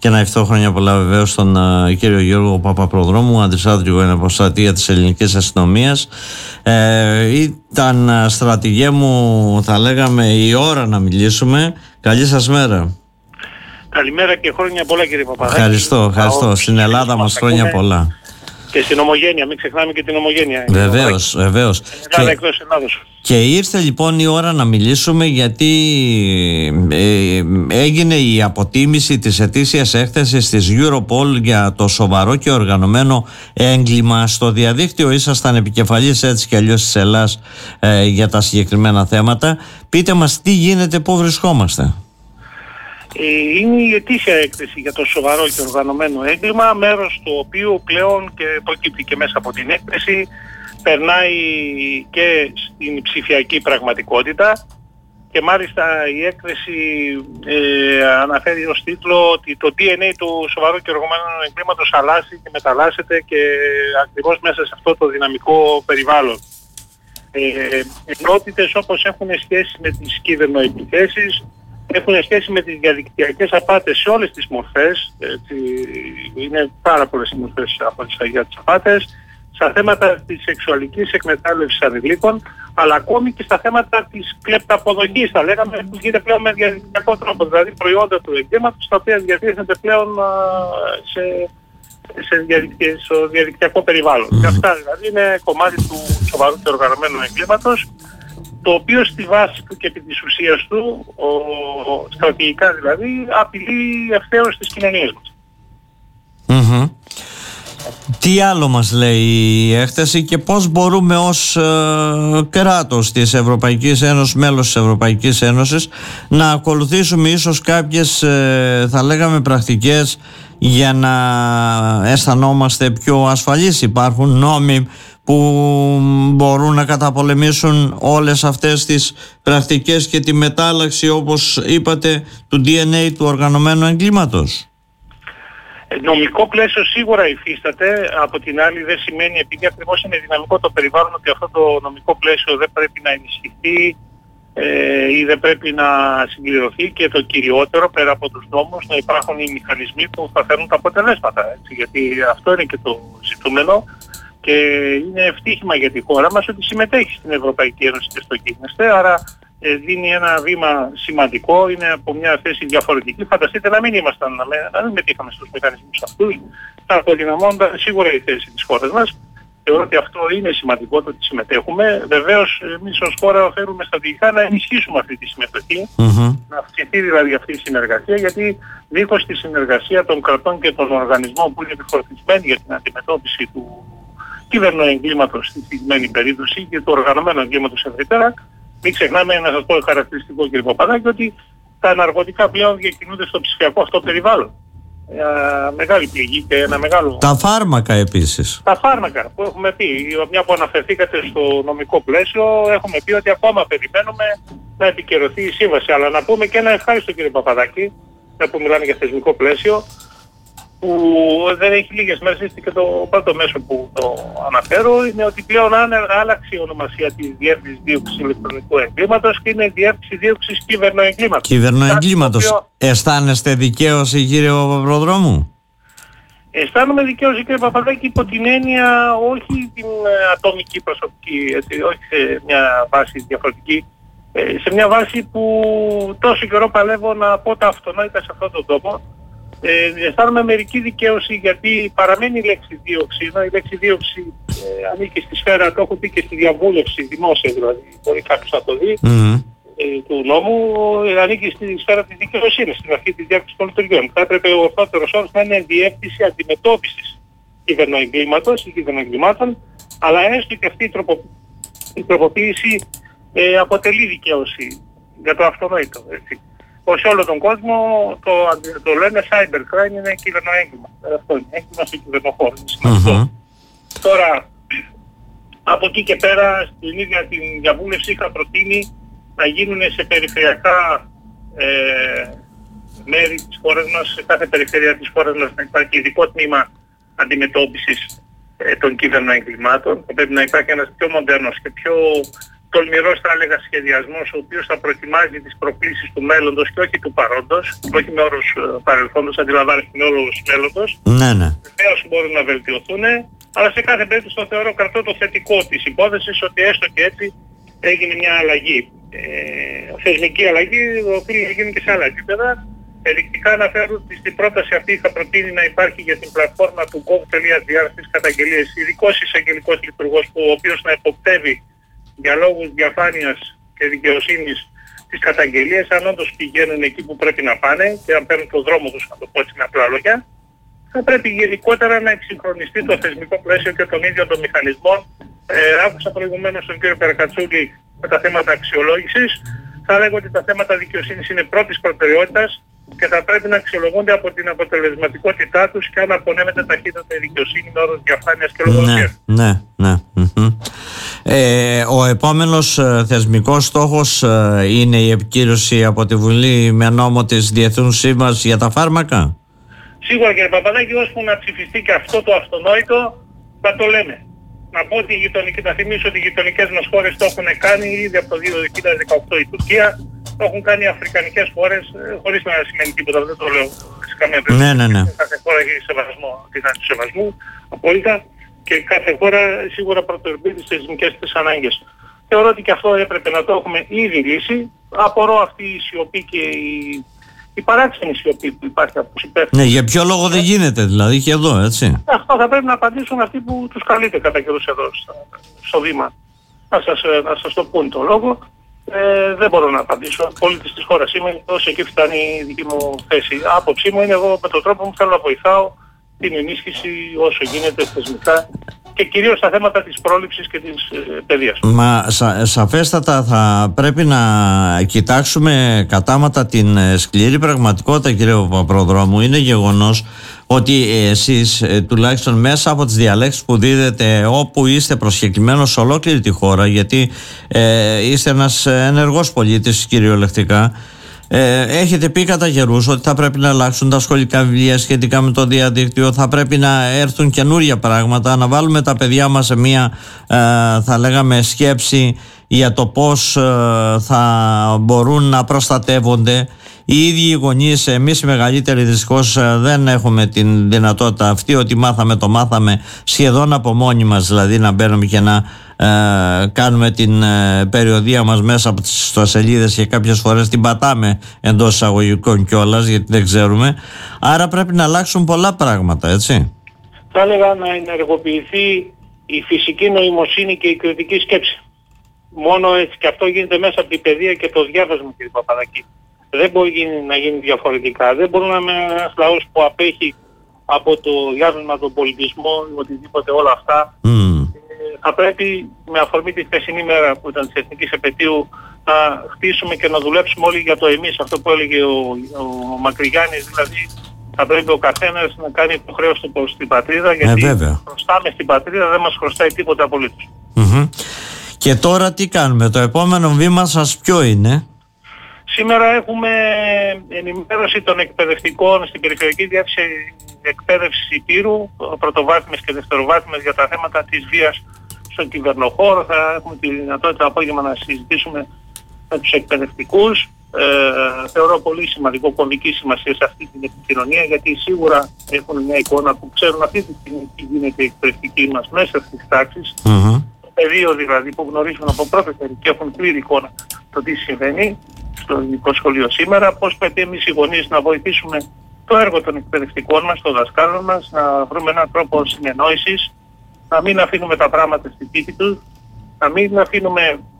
Και να ευχηθώ χρόνια πολλά βεβαίως στον κύριο Γιώργο Παπαπροδρόμου, αντισάτρικο εναποστρατεία της ελληνικής αστυνομίας. Ήταν, στρατηγέ μου, θα λέγαμε, η ώρα να μιλήσουμε. Καλή σας μέρα. Καλημέρα και χρόνια πολλά, κύριε Παπαδάκη. Ευχαριστώ. Στην Ελλάδα μας χρόνια πολλά. Και στην Ομογένεια, μην ξεχνάμε και την Ομογένεια. Βεβαίως. Ελλάδα εκτός Ελλάδος. Και ήρθε λοιπόν η ώρα να μιλήσουμε, γιατί έγινε η αποτίμηση της ετήσιας έκθεσης της Europol για το σοβαρό και οργανωμένο έγκλημα στο διαδίκτυο. Ήσασταν επικεφαλής έτσι κι αλλιώς της Ελλάς για τα συγκεκριμένα θέματα. Πείτε μας τι γίνεται, πού βρισκόμαστε. Είναι η ετήσια έκθεση για το σοβαρό και οργανωμένο έγκλημα, μέρος του οποίου πλέον και προκύπτει και μέσα από την έκθεση, περνάει και στην ψηφιακή πραγματικότητα, και μάλιστα η έκθεση αναφέρει ως τίτλο ότι το DNA του σοβαρού και οργανωμένου εγκλήματος αλλάζει και μεταλλάσσεται, και ακριβώς μέσα σε αυτό το δυναμικό περιβάλλον. Ενότητες όπως έχουν σχέση με τις κυβερνοεπιθέσεις, έχουν σχέση με τις διαδικτυακές απάτες σε όλες τις μορφές, είναι πάρα πολλές οι μορφές για τις απάτες, στα θέματα της σεξουαλικής εκμετάλλευσης ανηλίκων, αλλά ακόμη και στα θέματα της κλεπταποδοχής, θα λέγαμε, που γίνεται πλέον με διαδικτυακό τρόπο, δηλαδή προϊόντα του εγκλήματος, τα οποία διατίθενται πλέον στο διαδικτυακό περιβάλλον. Και αυτά δηλαδή είναι κομμάτι του σοβαρού και οργανωμένου εγκλήματος, το οποίο στη βάση του και επί της ουσίας του, στρατηγικά δηλαδή, απειλεί ευθέως τις κοινωνίες μας. Τι άλλο μας λέει η έκθεση και πώς μπορούμε ως κράτος της Ευρωπαϊκής Ένωσης, μέλος της Ευρωπαϊκής Ένωσης, να ακολουθήσουμε ίσως κάποιες θα λέγαμε πρακτικές για να αισθανόμαστε πιο ασφαλείς? Υπάρχουν νόμοι που μπορούν να καταπολεμήσουν όλες αυτές τις πρακτικές και τη μετάλλαξη, όπως είπατε, του DNA του οργανωμένου εγκλήματος? Νομικό πλαίσιο σίγουρα υφίσταται, από την άλλη δεν σημαίνει, επειδή ακριβώς είναι δυναμικό το περιβάλλον, ότι αυτό το νομικό πλαίσιο δεν πρέπει να ενισχυθεί ή δεν πρέπει να συμπληρωθεί, και το κυριότερο πέρα από τους νόμους να υπάρχουν οι μηχανισμοί που θα φέρουν τα αποτελέσματα, έτσι, γιατί αυτό είναι και το ζητούμενο, και είναι ευτύχημα για τη χώρα μας ότι συμμετέχει στην Ευρωπαϊκή Ένωση και στο κίνεστε, άρα δίνει ένα βήμα σημαντικό, είναι από μια θέση διαφορετική. Φανταστείτε να μην μετήχαμε στους μηχανισμούς αυτούς, θα αποδυναμώνονταν σίγουρα η θέση της χώρας μας. Θεωρώ ότι αυτό είναι σημαντικό, το ότι συμμετέχουμε. Βεβαίως εμείς ως χώρα θέλουμε στρατηγικά να ενισχύσουμε αυτή τη συμμετοχή, να αυξηθεί δηλαδή αυτή η συνεργασία, γιατί δίχως τη συνεργασία των κρατών και των οργανισμών που είναι επιφορτισμένοι για την αντιμετώπιση του κυβερνοεγκλήματος στη συγκεκριμένη περίπτωση και του οργανωμένου εγκλήματος ευρύτερα, μην ξεχνάμε, να σας πω χαρακτηριστικό, κύριε Παπαδάκη, ότι τα ναρκωτικά πλέον διακινούνται στο ψηφιακό αυτό περιβάλλον. Μεγάλη πληγή και ένα μεγάλο... Τα φάρμακα επίσης. Τα φάρμακα που έχουμε πει, μια που αναφερθήκατε στο νομικό πλαίσιο, έχουμε πει ότι ακόμα περιμένουμε να επικυρωθεί η σύμβαση. Αλλά να πούμε και ένα ευχάριστο, κύριε Παπαδάκη, που μιλάμε για θεσμικό πλαίσιο, που δεν έχει λίγες μέρες, είστε και το πρώτο μέσο που το αναφέρω, είναι ότι πλέον άλλαξε η ονομασία της Διεύθυνσης Δίωξης Ηλεκτρονικού Εγκλήματος και είναι Διεύθυνση Δίωξης Κυβερνοεγκλήματος. Κυβερνοεγκλήματος. Αισθάνεστε δικαίωση, κύριε Παπαπροδρόμου? Αισθάνομαι δικαίωση, κύριε Παπαδάκη, υπό την έννοια όχι την ατομική προσωπική, έτσι, όχι σε μια βάση διαφορετική, σε μια βάση που τόσο καιρό παλεύω να πω τα αυτονόητα σε αυτόν τον τόπο. Αισθάνομαι μερική δικαίωση, γιατί παραμένει η λέξη δίωξη, ενώ η λέξη δίωξη ανήκει στη σφαίρα, το έχω πει και στη διαβούλευση δημόσια, δηλαδή μπορεί κάποιος να το δει, του νόμου, ανήκει στη σφαίρα της δικαιοσύνης, στην αρχή της διάρκειας των λειτουργιών. Θα έπρεπε ο ορθότερος όρος να είναι διεύθυνση αντιμετώπισης κυβερνοεγκλήματος ή κυβερνοεγκλημάτων, αλλά έστω και αυτή η τροποποίηση αποτελεί δικαίωση για το αυτονόητο, έτσι. Ως σε όλο τον κόσμο το λένε cybercrime, είναι κυβερνοέγκλημα. Αυτό είναι, έγκλημα στο κυβερνοχώρο. Τώρα, από εκεί και πέρα, στην ίδια την διαβούλευση είχα προτείνει να γίνουν σε περιφερειακά μέρη της χώρας μας, σε κάθε περιφέρεια της χώρας μας, να υπάρχει ειδικό τμήμα αντιμετώπισης των κυβερνοεγκλημάτων. Θα πρέπει να υπάρχει ένας πιο μοντέρνος και πιο τολμηρός, θα έλεγα, σχεδιασμός, ο οποίος θα προετοιμάζει τις προκλήσεις του μέλλοντος και όχι του παρόντος, όχι με όρους παρελθόντος, αντιλαμβάνεστε με όρους μέλλοντος. Ναι, ναι. Βεβαίως μπορούν να βελτιωθούν, αλλά σε κάθε περίπτωση το θεωρώ, κρατώ το θετικό της υπόθεσης, ότι έστω και έτσι έγινε μια αλλαγή. Θεσμική αλλαγή οφείλει να γίνει και σε άλλα επίπεδα. Ενδεικτικά αναφέρω ότι στην πρόταση αυτή θα προτείνει να υπάρχει για την πλατφόρμα του gov.gr στις καταγγελίες ειδικός εισαγγελικός λειτουργός, ο οποίος να εποπτεύει για λόγους διαφάνειας και δικαιοσύνης τις καταγγελίες, αν όντως πηγαίνουν εκεί που πρέπει να πάνε και αν παίρνουν το δρόμο τους, να το πω έτσι με απλά λόγια. Θα πρέπει γενικότερα να εξυγχρονιστεί το θεσμικό πλαίσιο και των ίδιων των μηχανισμών. Άκουσα προηγουμένως τον κύριο Περακατσούλη με τα θέματα αξιολόγησης. Θα λέγω ότι τα θέματα δικαιοσύνης είναι πρώτης προτεραιότητας και θα πρέπει να αξιολογούνται από την αποτελεσματικότητά τους και αν απονέμεται ταχύτατα η δικαιοσύνη με όρους διαφάνειας και λογοδοσίας. Ναι. Ο επόμενος θεσμικός στόχος είναι η επικύρωση από τη Βουλή με νόμο της Διεθνούς Σύμβασης για τα φάρμακα. Σίγουρα, κύριε Παπαδάκη, ώσπου να ψηφιστεί και αυτό το αυτονόητο, θα το λέμε. Να πω ότι θα θυμίσω ότι οι γειτονικές μας χώρες το έχουν κάνει ήδη από το 2018 η Τουρκία, το έχουν κάνει οι αφρικανικές χώρες, χωρίς να σημαίνει τίποτα, δεν το λέω σε καμία περίπτωση. Ναι. Κάθε χώρα έχει σεβασμό, την αρχή του σεβασμού, απόλυτα, και κάθε χώρα σίγουρα πρωτοερπεί τις θεσμικές της ανάγκες. Θεωρώ ότι και αυτό έπρεπε να το έχουμε ήδη λύσει. Απορώ αυτή η σιωπή και η παράξενη σιωπή που υπάρχει από τους υπεύθυνους. Ναι, για ποιο λόγο δεν γίνεται δηλαδή και εδώ, έτσι. Αυτό θα πρέπει να απαντήσουν αυτοί που τους καλείτε κατά καιρούς εδώ στο βήμα. Να σας το πούν το λόγο. Δεν μπορώ να απαντήσω. Πολίτης της χώρας είμαι, όσο εκεί φτάνει η δική μου θέση. Άποψή μου είναι, εγώ με τον τρόπο μου θέλω να βοηθάω την ενίσχυση όσο γίνεται θεσμικά και κυρίως στα θέματα της πρόληψης και της παιδείας. Μα σαφέστατα θα πρέπει να κοιτάξουμε κατάματα την σκληρή πραγματικότητα, κύριε Παπροδρόμου. Είναι γεγονός ότι εσείς τουλάχιστον μέσα από τις διαλέξεις που δίδετε όπου είστε προσκεκλημένος σε ολόκληρη τη χώρα, γιατί είστε ένας ενεργός πολίτης κυριολεκτικά, έχετε πει κατά καιρούς ότι θα πρέπει να αλλάξουν τα σχολικά βιβλία σχετικά με το διαδίκτυο, θα πρέπει να έρθουν καινούρια πράγματα, να βάλουμε τα παιδιά μας σε μια θα λέγαμε σκέψη για το πώς θα μπορούν να προστατεύονται. Οι ίδιοι οι γονείς, εμείς οι μεγαλύτεροι δυστυχώς δεν έχουμε την δυνατότητα αυτή, ότι μάθαμε σχεδόν από μόνοι μας, δηλαδή να μπαίνουμε και να κάνουμε την περιοδεία μας μέσα από τις ιστοσελίδες και κάποιες φορές την πατάμε εντός εισαγωγικών κιόλας γιατί δεν ξέρουμε. Άρα πρέπει να αλλάξουν πολλά πράγματα, έτσι. Θα έλεγα να ενεργοποιηθεί η φυσική νοημοσύνη και η κριτική σκέψη. Μόνο έτσι, και αυτό γίνεται μέσα από την παιδεία και το διάβασμα, κύριε Παπαδάκη. Δεν μπορεί να γίνει διαφορετικά. Δεν μπορούμε να είμαστε ένας λαός που απέχει από το διάβασμα, τον πολιτισμό, οτιδήποτε όλα αυτά. Θα πρέπει με αφορμή τη χθεσινή μέρα που ήταν της Εθνικής Επετείου να χτίσουμε και να δουλέψουμε όλοι για το εμείς, αυτό που έλεγε ο Μακρυγιάννης, δηλαδή θα πρέπει ο καθένας να κάνει το χρέος του προς την πατρίδα, γιατί χρωστάμε στην πατρίδα, δεν μας χρωστάει τίποτα απολύτως. Και τώρα τι κάνουμε, το επόμενο βήμα σας ποιο είναι? Σήμερα έχουμε ενημέρωση των εκπαιδευτικών στην Περιφερειακή Διεύθυνση Εκπαίδευσης Υπήρου, πρωτοβάθμιες και δευτεροβάθμιες, για τα θέματα της βίας στον κυβερνοχώρο. Θα έχουμε τη δυνατότητα το απόγευμα να συζητήσουμε με τους εκπαιδευτικούς. Θεωρώ πολύ σημαντικό, κομβική σημασία σε αυτή την επικοινωνία, γιατί σίγουρα έχουν μια εικόνα που ξέρουν αυτή τη στιγμή τι γίνεται η εκπαιδευτική μας μέσα στις τάξεις. Το πεδίο δηλαδή που γνωρίζουν από πρώτη χέρι και έχουν πλήρη εικόνα το τι συμβαίνει στο ελληνικό σχολείο σήμερα, πώς πρέπει εμείς οι γονείς να βοηθήσουμε το έργο των εκπαιδευτικών μας, των δασκάλων μας, να βρούμε έναν τρόπο συνεννόησης, να μην αφήνουμε τα πράγματα στη τύχη τους, να μην αφήνουμε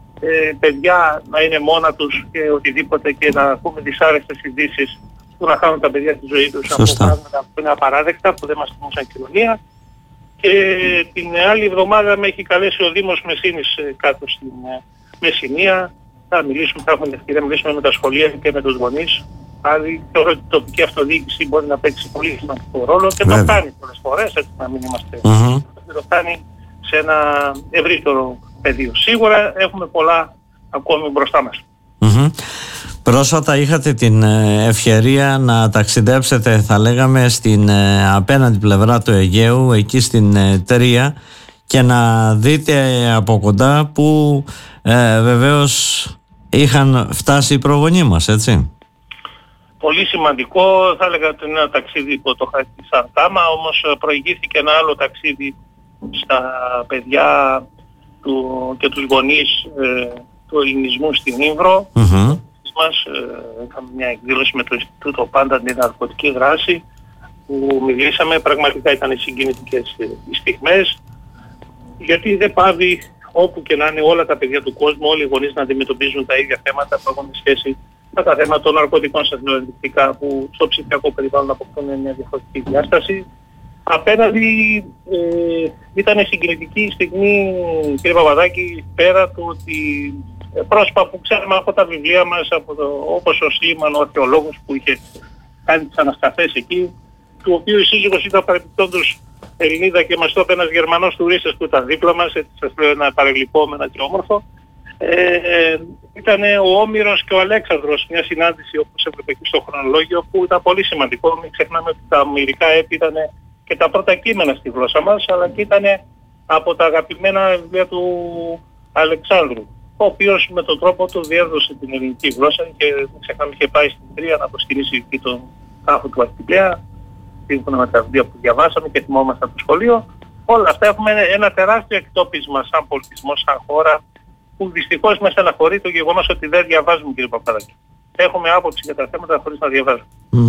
παιδιά να είναι μόνα τους και οτιδήποτε και να ακούμε δυσάρεστες ειδήσεις που να χάνουν τα παιδιά τη ζωή τους από πράγματα που είναι απαράδεκτα, που δεν μας τιμούν σαν κοινωνία. Και την άλλη εβδομάδα με έχει καλέσει ο Δήμος Μεσσήνης κάτω στην Μεσσηνία. Θα έχουμε την ευκαιρία να μιλήσουμε με τα σχολεία και με τους γονείς. Δηλαδή θεωρώ ότι η τοπική αυτοδιοίκηση μπορεί να παίξει πολύ σημαντικό ρόλο και το κάνει πολλές φορές, έτσι να μην είμαστε. Το κάνει σε ένα ευρύτερο πεδίο. Σίγουρα έχουμε πολλά ακόμη μπροστά μας. Πρόσφατα είχατε την ευκαιρία να ταξιδέψετε, θα λέγαμε, στην απέναντι πλευρά του Αιγαίου, εκεί στην Τρία, και να δείτε από κοντά που βεβαίως είχαν φτάσει οι προγονείς μας, έτσι. Πολύ σημαντικό, θα έλεγα ότι είναι ένα ταξίδι που το είχα σαν κάμα, όμως προηγήθηκε ένα άλλο ταξίδι στα παιδιά και τους γονείς του ελληνισμού στην Ήμβρο. Είχαμε μια εκδήλωση με το Ινστιτούτο Πάντα την Ναρκωτική Δράση που μιλήσαμε, πραγματικά ήταν συγκινητικές οι στιγμές, γιατί δεν πάβει όπου και να είναι όλα τα παιδιά του κόσμου, όλοι οι γονείς να αντιμετωπίζουν τα ίδια θέματα που έχουν σχέση με τα θέματα των ναρκωτικών σταθμιοενδεικτικά που στο ψηφιακό περιβάλλον αποκτούν μια διαφορετική διάσταση. Απέναντι ήταν συγκινητική η στιγμή, κύριε Παπαδάκη, πέρα του ότι πρόσωπα που ξέρουμε από τα βιβλία μας, όπως ο Σλίμαν, ο αρχαιολόγος που είχε κάνει τις ανασκαφές εκεί, του οποίου η σύζυγος ήταν παρεμπιπτόντως Ελληνίδα και μας το είπε ένας Γερμανός τουρίστας που ήταν δίπλα μας, έτσι σας λέω ένα παρελειπόμενο και όμορφο. Ήταν ο Όμηρος και ο Αλέξανδρος, μια συνάντηση όπως έβλεπε εκεί στο χρονολόγιο που ήταν πολύ σημαντικό. Μην ξεχνάμε ότι τα μυρικά έπι ήταν και τα πρώτα κείμενα στη γλώσσα μας, αλλά και ήταν από τα αγαπημένα βιβλία του Αλεξάνδρου, ο οποίος με τον τρόπο του διέδωσε την ελληνική γλώσσα και μην ξεχνάμε είχε πάει στην Τρία να προσκυνήσει εκεί τον τάφο του Αχιλλέα, σύμφωνα με τα βιβλία που διαβάσαμε και θυμόμαστε από το σχολείο. Όλα αυτά έχουμε ένα τεράστιο εκτόπισμα σαν πολιτισμό, σαν χώρα, που δυστυχώς με στεναχωρεί το γεγονός ότι δεν διαβάζουμε, κύριε Παπαδάκη. Έχουμε άποψη για τα θέματα χωρίς να διαβάζουμε.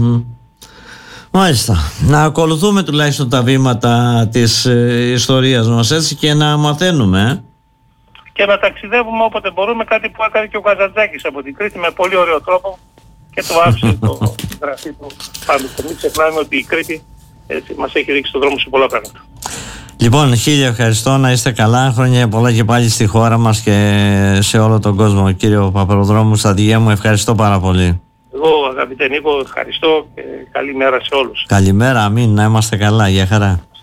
Μάλιστα. Να ακολουθούμε τουλάχιστον τα βήματα της ιστορίας μας, έτσι, και να μαθαίνουμε. Και να ταξιδεύουμε όποτε μπορούμε, κάτι που έκανε και ο Καζαντζάκης από την Κρήτη με πολύ ωραίο τρόπο και το άφησε το γραφείο του πάνω. Μην ξεχνάμε ότι η Κρήτη μας έχει ρίξει στον δρόμο σε πολλά πράγματα. Λοιπόν, χίλια ευχαριστώ, να είστε καλά, χρόνια πολλά και πάλι στη χώρα μας και σε όλο τον κόσμο. Κύριο Παπαδρόμου, στα διά μου, ευχαριστώ πάρα πολύ. Εγώ, αγαπητέ Νίκο, ευχαριστώ και καλή μέρα σε όλους. Καλημέρα, αμήν, να είμαστε καλά, για χαρά.